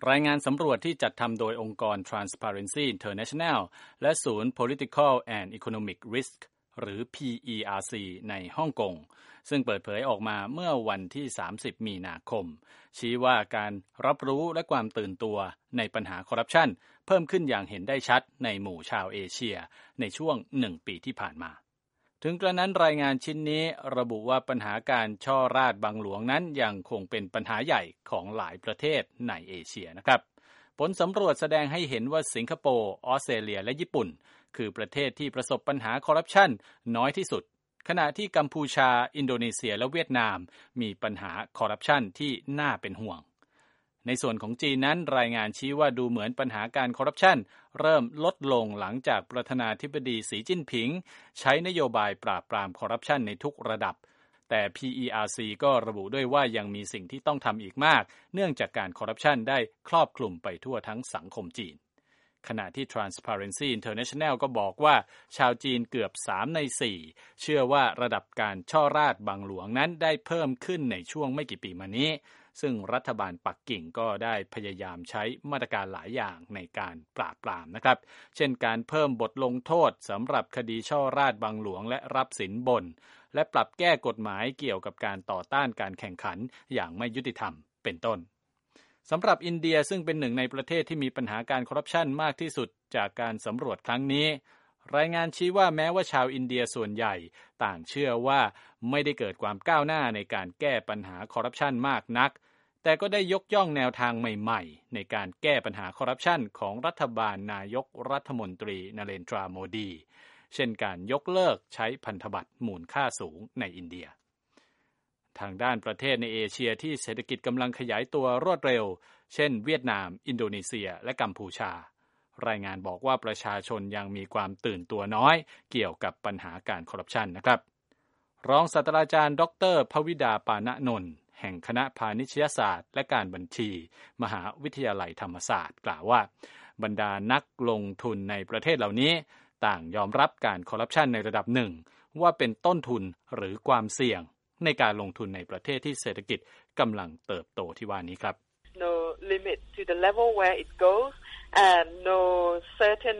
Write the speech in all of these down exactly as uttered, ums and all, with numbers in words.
รายงานสำรวจที่จัดทำโดยองค์กร Transparency International และศูนย์ Political and Economic Risk หรือ พี อี อาร์ ซี ในฮ่องกงซึ่งเปิดเผยออกมาเมื่อวันที่สามสิบมีนาคมชี้ว่าการรับรู้และความตื่นตัวในปัญหาคอร์รัปชันเพิ่มขึ้นอย่างเห็นได้ชัดในหมู่ชาวเอเชียในช่วงหนึ่งปีที่ผ่านมาถึงกระนั้นรายงานชิ้นนี้ระบุว่าปัญหาการช่อราษฎร์บังหลวงนั้นยังคงเป็นปัญหาใหญ่ของหลายประเทศในเอเชียนะครับผลสำรวจแสดงให้เห็นว่าสิงคโปร์ออสเตรเลียและญี่ปุ่นคือประเทศที่ประสบปัญหาคอร์รัปชันน้อยที่สุดขณะที่กัมพูชาอินโดนีเซียและเวียดนามมีปัญหาคอร์รัปชันที่น่าเป็นห่วงในส่วนของจีนนั้นรายงานชี้ว่าดูเหมือนปัญหาการคอร์รัปชันเริ่มลดลงหลังจากประธานาธิบดีสีจิ้นผิงใช้นโยบายปราบปรามคอร์รัปชันในทุกระดับแต่ พี อี อาร์ ซี ก็ระบุด้วยว่ายังมีสิ่งที่ต้องทำอีกมากเนื่องจากการคอร์รัปชันได้ครอบคลุมไปทั่วทั้งสังคมจีนขณะที่ Transparency International ก็บอกว่าชาวจีนเกือบสามในสี่เชื่อว่าระดับการช่อราษฎร์บังหลวงนั้นได้เพิ่มขึ้นในช่วงไม่กี่ปีมานี้ซึ่งรัฐบาลปักกิ่งก็ได้พยายามใช้มาตรการหลายอย่างในการปราบปรามนะครับเช่นการเพิ่มบทลงโทษสำหรับคดีช่อราษฎร์บังหลวงและรับสินบนและปรับแก้กฎหมายเกี่ยวกับการต่อต้านการแข่งขันอย่างไม่ยุติธรรมเป็นต้นสำหรับอินเดียซึ่งเป็นหนึ่งในประเทศที่มีปัญหาการคอร์รัปชันมากที่สุดจากการสำรวจครั้งนี้รายงานชี้ว่าแม้ว่าชาวอินเดียส่วนใหญ่ต่างเชื่อว่าไม่ได้เกิดความก้าวหน้าในการแก้ปัญหาคอร์รัปชันมากนักแต่ก็ได้ยกย่องแนวทางใหม่ๆในการแก้ปัญหาคอร์รัปชันของรัฐบาลนายกรัฐมนตรีนเรนทราโมดีเช่นการยกเลิกใช้พันธบัตรมูลค่าสูงในอินเดียทางด้านประเทศในเอเชียที่เศรษฐกิจกำลังขยายตัวรวดเร็วเช่นเวียดนามอินโดนีเซียและกัมพูชารายงานบอกว่าประชาชนยังมีความตื่นตัวน้อยเกี่ยวกับปัญหาการคอร์รัปชันนะครับรองศาสตราจารย์ดร.ภวิดาปานนนท์แห่งคณะพาณิชยศาสตร์และการบัญชีมหาวิทยาลัยธรรมศาสตร์กล่าวว่าบรรดานักลงทุนในประเทศเหล่านี้ต่างยอมรับการคอร์รัปชันในระดับหนึ่งว่าเป็นต้นทุนหรือความเสี่ยงในการลงทุนในประเทศที่เศรษฐกิจกำลังเติบโตที่ว่านี้ครับ No limit to the level where it goes and no certain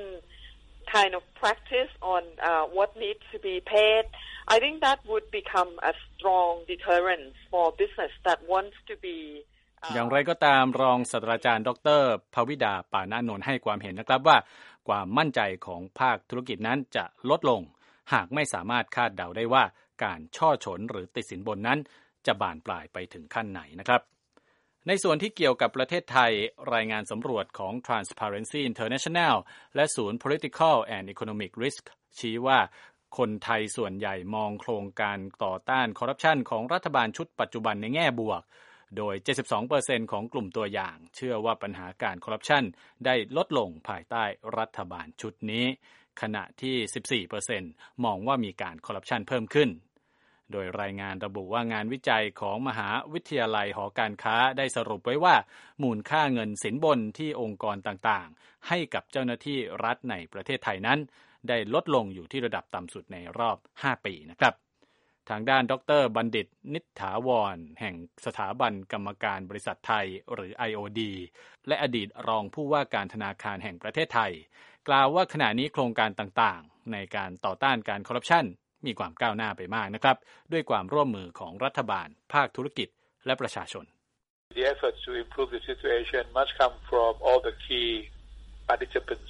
kind of practice on uh, what needs to be paid. I think that would become a strong deterrent for business that wants to be อย่างไรก็ตามรองศาสตราจารย์ดร.ภวิดาปานนนท์ให้ความเห็นนะครับว่าความมั่นใจของภาคธุรกิจนั้นจะลดลงหากไม่สามารถคาดเดาได้ว่าการช่อฉนหรือติดสินบนนั้นจะบานปลายไปถึงขั้นไหนนะครับในส่วนที่เกี่ยวกับประเทศไทยรายงานสำรวจของ Transparency International และศูนย์ Political and Economic Risk ชี้ว่าคนไทยส่วนใหญ่มองโครงการต่อต้านคอร์รัปชันของรัฐบาลชุดปัจจุบันในแง่บวกโดย เจ็ดสิบสองเปอร์เซ็นต์ ของกลุ่มตัวอย่างเชื่อว่าปัญหาการคอร์รัปชันได้ลดลงภายใต้รัฐบาลชุดนี้ขณะที่ สิบสี่เปอร์เซ็นต์ มองว่ามีการคอร์รัปชันเพิ่มขึ้นโดยรายงานระบุว่างานวิจัยของมหาวิทยาลัยหอการค้าได้สรุปไว้ว่ามูลค่าเงินสินบนที่องค์กรต่างๆให้กับเจ้าหน้าที่รัฐในประเทศไทยนั้นได้ลดลงอยู่ที่ระดับต่ำสุดในรอบห้าปีนะครับทางด้านดร.บัณฑิตนิษฐาวรแห่งสถาบันกรรมการบริษัทไทยหรือ ไอ โอ ดี และอดีตรองผู้ว่าการธนาคารแห่งประเทศไทยกล่าวว่าขณะนี้โครงการต่างๆในการต่อต้านการคอร์รัปชันมีความก้าวหน้าไปมากนะครับด้วยความร่วมมือของรัฐบาลภาคธุรกิจและประชาชน The efforts to improve the situation must come from all the key participants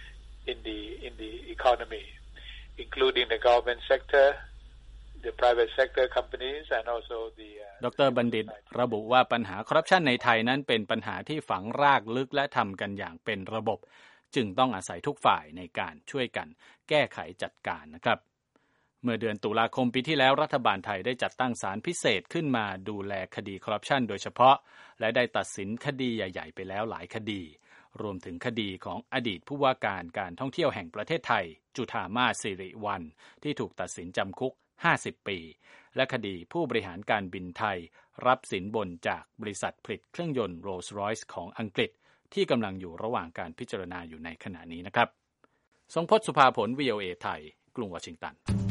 in the in the economy, including the government sector, the private sector companies, and also the ดร.บัณฑิตระบุว่าปัญหาคอร์รัปชันในไทยนั้นเป็นปัญหาที่ฝังรากลึกและทำกันอย่างเป็นระบบจึงต้องอาศัยทุกฝ่ายในการช่วยกันแก้ไขจัดการนะครับเมื่อเดือนตุลาคมปีที่แล้วรัฐบาลไทยได้จัดตั้งศาลพิเศษขึ้นมาดูแลคดีคอร์รัปชันโดยเฉพาะและได้ตัดสินคดีใหญ่ๆไปแล้วหลายคดีรวมถึงคดีของอดีตผู้ว่าการการท่องเที่ยวแห่งประเทศไทยจุฑามาสสิริวัลย์ที่ถูกตัดสินจำคุกห้าสิบปีและคดีผู้บริหารการบินไทยรับสินบนจากบริษัทผลิตเครื่องยนต์ Rolls-Royce ของอังกฤษที่กำลังอยู่ระหว่างการพิจารณาอยู่ในขณะนี้นะครับทรงพจน์ สุภาผล วี โอ เอ ไทยกรุงวอชิงตัน